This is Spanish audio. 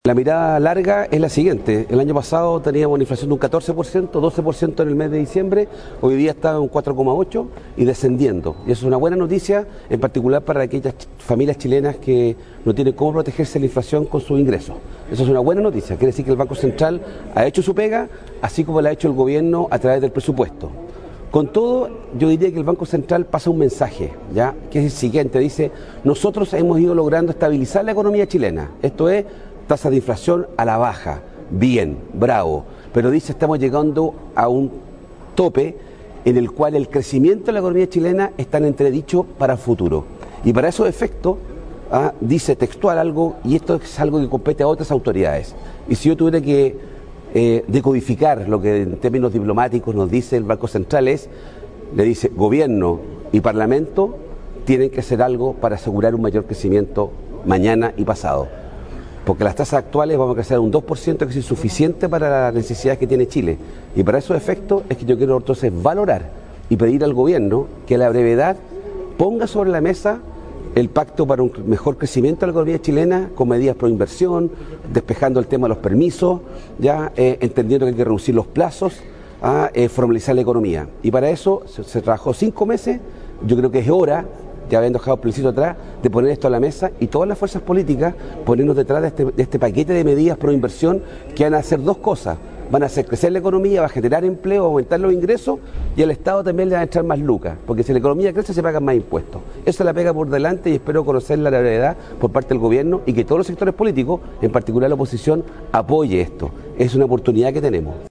La mirada larga es la siguiente: el año pasado teníamos una inflación de un 14%, 12% en el mes de diciembre, hoy día está en un 4,8% y descendiendo. Y eso es una buena noticia, en particular para aquellas familias chilenas que no tienen cómo protegerse de la inflación con sus ingresos. Eso es una buena noticia, quiere decir que el Banco Central ha hecho su pega, así como la ha hecho el gobierno a través del presupuesto. Con todo, yo diría que el Banco Central pasa un mensaje, ¿ya?, que es el siguiente: dice, nosotros hemos ido logrando estabilizar la economía chilena, esto es, tasa de inflación a la baja, bien, bravo, pero dice, estamos llegando a un tope en el cual el crecimiento de la economía chilena está en entredicho para el futuro. Y para esos efectos, dice textual algo, y esto es algo que compete a otras autoridades. Y si yo tuviera que decodificar lo que en términos diplomáticos nos dice el Banco Central le dice, gobierno y parlamento tienen que hacer algo para asegurar un mayor crecimiento mañana y pasado. Porque las tasas actuales vamos a crecer un 2%, que es insuficiente para las necesidades que tiene Chile. Y para esos efectos es que yo quiero entonces valorar y pedir al gobierno que a la brevedad ponga sobre la mesa el pacto para un mejor crecimiento de la economía chilena, con medidas pro inversión, despejando el tema de los permisos, ya entendiendo que hay que reducir los plazos, formalizar la economía. Y para eso se trabajó 5 meses, yo creo que es hora, ya habiendo dejado el plebiscito atrás, de poner esto a la mesa y todas las fuerzas políticas ponernos detrás de este paquete de medidas pro inversión que van a hacer dos cosas: van a hacer crecer la economía, va a generar empleo, aumentar los ingresos, y al Estado también le van a echar más lucas, porque si la economía crece se pagan más impuestos. Eso la pega por delante, y espero conocer la brevedad por parte del gobierno y que todos los sectores políticos, en particular la oposición, apoye esto. Es una oportunidad que tenemos.